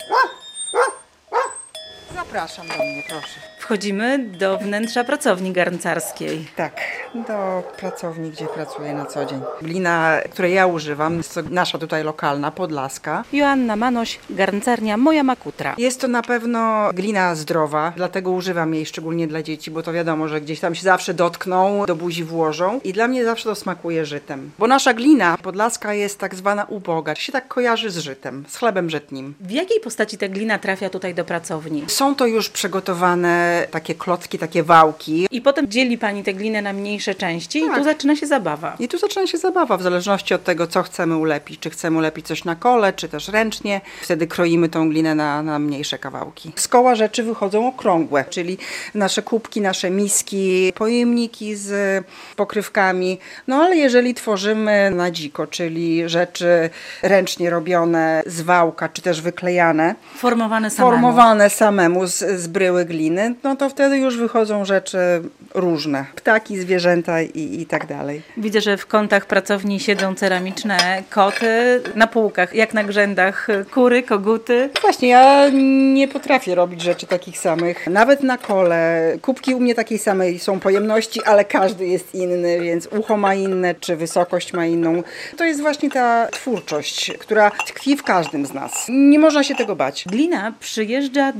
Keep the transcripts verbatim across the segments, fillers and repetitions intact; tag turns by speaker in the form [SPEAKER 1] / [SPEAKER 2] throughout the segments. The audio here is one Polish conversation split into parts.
[SPEAKER 1] Zapraszam do mnie, proszę.
[SPEAKER 2] Wchodzimy do wnętrza pracowni garncarskiej.
[SPEAKER 1] Tak, do pracowni, gdzie pracuję na co dzień. Glina, której ja używam, jest to nasza tutaj lokalna, podlaska.
[SPEAKER 2] Joanna Manoś, garncarnia Moja Makutra.
[SPEAKER 1] Jest to na pewno glina zdrowa, dlatego używam jej szczególnie dla dzieci, bo to wiadomo, że gdzieś tam się zawsze dotkną, do buzi włożą i dla mnie zawsze to smakuje żytem. Bo nasza glina podlaska jest tak zwana uboga, się tak kojarzy z żytem, z chlebem żytnim.
[SPEAKER 2] W jakiej postaci ta glina trafia tutaj do pracowni?
[SPEAKER 1] Są to już przygotowane takie klocki, takie wałki.
[SPEAKER 2] I potem dzieli Pani tę glinę na mniejsze części
[SPEAKER 1] Tak.
[SPEAKER 2] i tu zaczyna się zabawa.
[SPEAKER 1] I tu zaczyna się zabawa, w zależności od tego, co chcemy ulepić. Czy chcemy ulepić coś na kole, czy też ręcznie. Wtedy kroimy tą glinę na, na mniejsze kawałki. Z koła rzeczy wychodzą okrągłe, czyli nasze kubki, nasze miski, pojemniki z pokrywkami. No ale jeżeli tworzymy na dziko, czyli rzeczy ręcznie robione z wałka, czy też wyklejane,
[SPEAKER 2] Formowane samemu.
[SPEAKER 1] formowane samemu z, z bryły gliny, no to wtedy już wychodzą rzeczy różne. Ptaki, zwierzęta i, i tak dalej.
[SPEAKER 2] Widzę, że w kątach pracowni siedzą ceramiczne koty, na półkach, jak na grzędach kury, koguty.
[SPEAKER 1] Właśnie, ja nie potrafię robić rzeczy takich samych. Nawet na kole. Kubki u mnie takiej samej są pojemności, ale każdy jest inny, więc ucho ma inne, czy wysokość ma inną. To jest właśnie ta twórczość, która tkwi w każdym z nas. Nie można się tego bać.
[SPEAKER 2] Glina przyjeżdża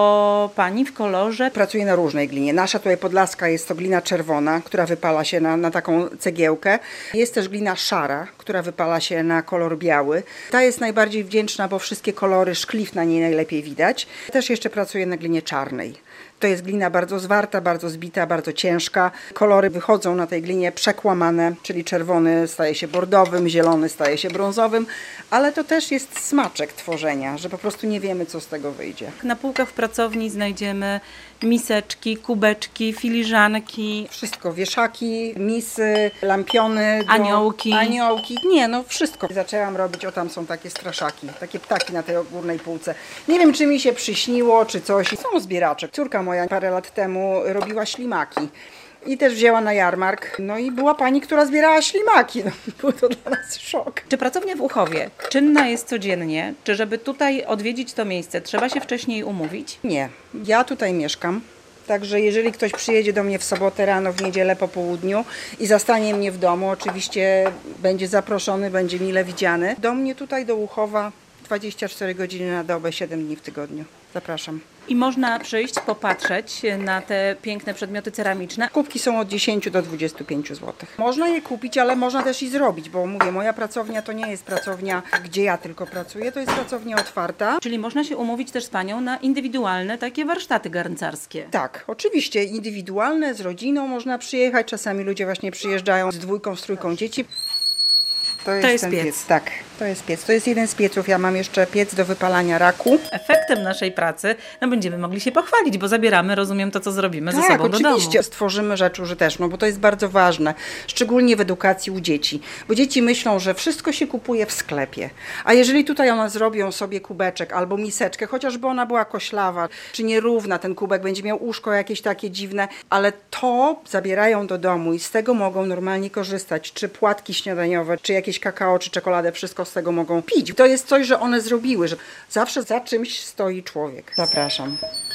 [SPEAKER 2] do Pani w kolorze.
[SPEAKER 1] Pracuję na różnej glinie. Nasza tutaj podlaska jest to glina czerwona, która wypala się na, na taką cegiełkę. Jest też glina szara, która wypala się na kolor biały. Ta jest najbardziej wdzięczna, bo wszystkie kolory, szklif na niej najlepiej widać. Też jeszcze pracuję na glinie czarnej. To jest glina bardzo zwarta, bardzo zbita, bardzo ciężka. Kolory wychodzą na tej glinie przekłamane, czyli czerwony staje się bordowym, zielony staje się brązowym, ale to też jest smaczek tworzenia, że po prostu nie wiemy, co z tego wyjdzie.
[SPEAKER 2] Na półkach w pracowni znajdziemy miseczki, kubeczki, filiżanki.
[SPEAKER 1] Wszystko, wieszaki, misy, lampiony. Do...
[SPEAKER 2] Aniołki.
[SPEAKER 1] Aniołki, nie, no wszystko. Zaczęłam robić, o tam są takie straszaki, takie ptaki na tej górnej półce. Nie wiem, czy mi się przyśniło, czy coś. Są zbieracze. Córka moja parę lat temu robiła ślimaki. I też wzięła na jarmark. No i była pani, która zbierała ślimaki. No, był to dla nas szok.
[SPEAKER 2] Czy pracownia w Uchowie czynna jest codziennie? Czy żeby tutaj odwiedzić to miejsce, trzeba się wcześniej umówić?
[SPEAKER 1] Nie, ja tutaj mieszkam. Także jeżeli ktoś przyjedzie do mnie w sobotę rano, w niedzielę po południu i zastanie mnie w domu, oczywiście będzie zaproszony, będzie mile widziany. Do mnie tutaj, do Łuchowa, dwadzieścia cztery godziny na dobę, siedem dni w tygodniu. Zapraszam.
[SPEAKER 2] I można przyjść, popatrzeć na te piękne przedmioty ceramiczne.
[SPEAKER 1] Kubki są od dziesięciu do dwudziestu pięciu złotych. Można je kupić, ale można też i zrobić, bo mówię, moja pracownia to nie jest pracownia, gdzie ja tylko pracuję, to jest pracownia otwarta.
[SPEAKER 2] Czyli można się umówić też z Panią na indywidualne takie warsztaty garncarskie.
[SPEAKER 1] Tak, oczywiście indywidualne, z rodziną można przyjechać, czasami ludzie właśnie przyjeżdżają z dwójką, z trójką dzieci. To jest,
[SPEAKER 2] To jest
[SPEAKER 1] ten
[SPEAKER 2] piec.
[SPEAKER 1] piec. Tak, to jest piec. To jest jeden z pieców. Ja mam jeszcze piec do wypalania raku.
[SPEAKER 2] Efektem naszej pracy no będziemy mogli się pochwalić, bo zabieramy, rozumiem, to, co zrobimy ze
[SPEAKER 1] Tak,
[SPEAKER 2] sobą do domu.
[SPEAKER 1] oczywiście. Stworzymy rzecz użyteczną, bo to jest bardzo ważne, szczególnie w edukacji u dzieci. Bo dzieci myślą, że wszystko się kupuje w sklepie. A jeżeli tutaj one zrobią sobie kubeczek albo miseczkę, chociażby ona była koślawa, czy nierówna, ten kubek będzie miał uszko jakieś takie dziwne, ale to zabierają do domu i z tego mogą normalnie korzystać. Czy płatki śniadaniowe, czy jakieś kakao, czy czekoladę, wszystko z tego mogą pić. To jest coś, że one zrobiły, że zawsze za czymś stoi człowiek. Zapraszam.